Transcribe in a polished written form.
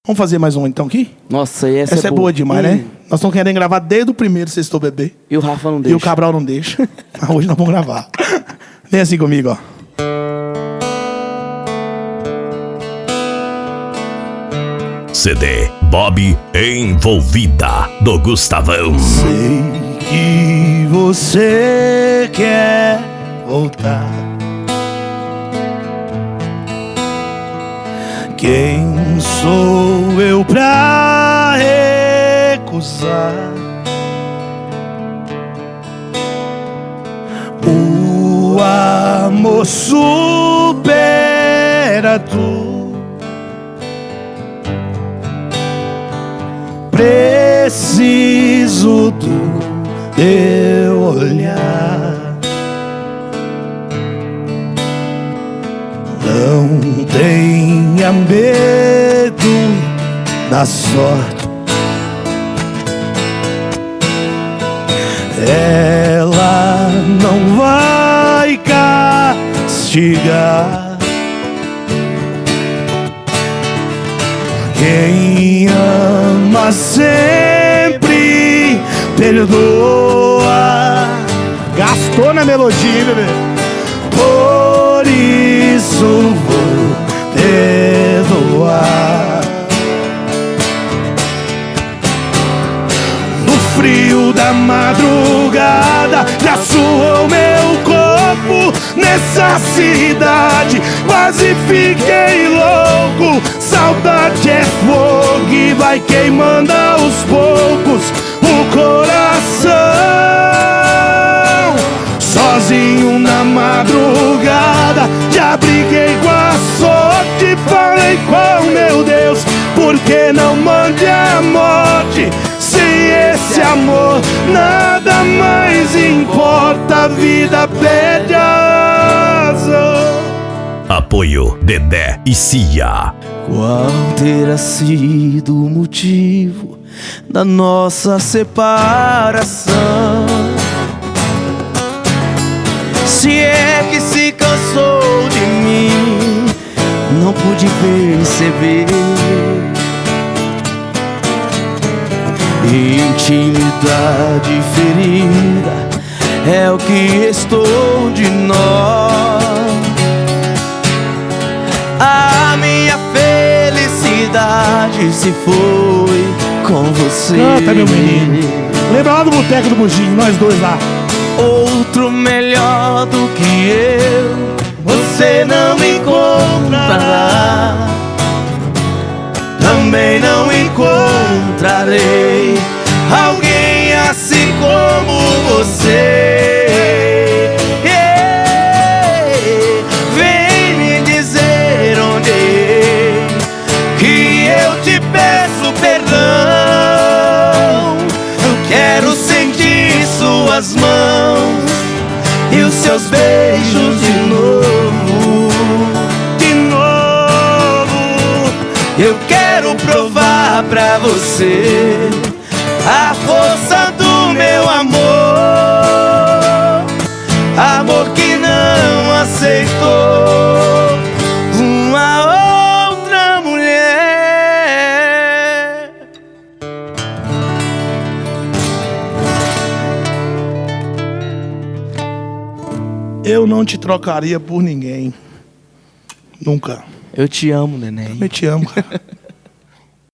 Vamos fazer mais um então aqui? Nossa, e Essa é boa demais, né? Nós estamos querendo gravar desde o primeiro Sextou Bebê. E o Rafa não deixa. E o Cabral não deixa. Mas hoje nós vamos gravar. Vem assim comigo, ó. CD Bob Envolvida, do Gustavão. Sei que você quer voltar. Quem sou eu pra recusar? O amor supera tudo. Preciso do teu olhar. Não tenha medo da sorte. Ela não vai castigar. Quem ama sempre perdoa. Gastou na melodia, bebê. Por isso vou perdoar. No frio da madrugada já suou meu corpo. Nessa cidade quase fiquei louco. Saudade é fogo e vai queimando aos poucos o coração. Sozinho na madrugada já briguei com a sorte. Falei com meu Deus, por que não mande a morte? Sem esse amor nada mais importa. A vida perde a razão. Apoio Dedé e Cia. Qual terá sido o motivo da nossa separação? Se é que se cansou de mim, não pude perceber. Intimidade ferida é o que restou de nós. A minha felicidade se foi com você. Canta, meu menino. Lembra lá do boteco do Bugim, nós dois lá. Outro melhor do que eu você não encontrará. Também não encontrarei alguém assim como você. Vem me dizer onde errei, que eu te peço perdão. Eu quero sentir suas mãos e os seus beijos de novo, de novo. Eu quero provar pra você a força do meu amor. Amor que não aceitou uma outra mulher. Eu não te trocaria por ninguém. Nunca. Eu te amo, neném. Eu te amo, cara.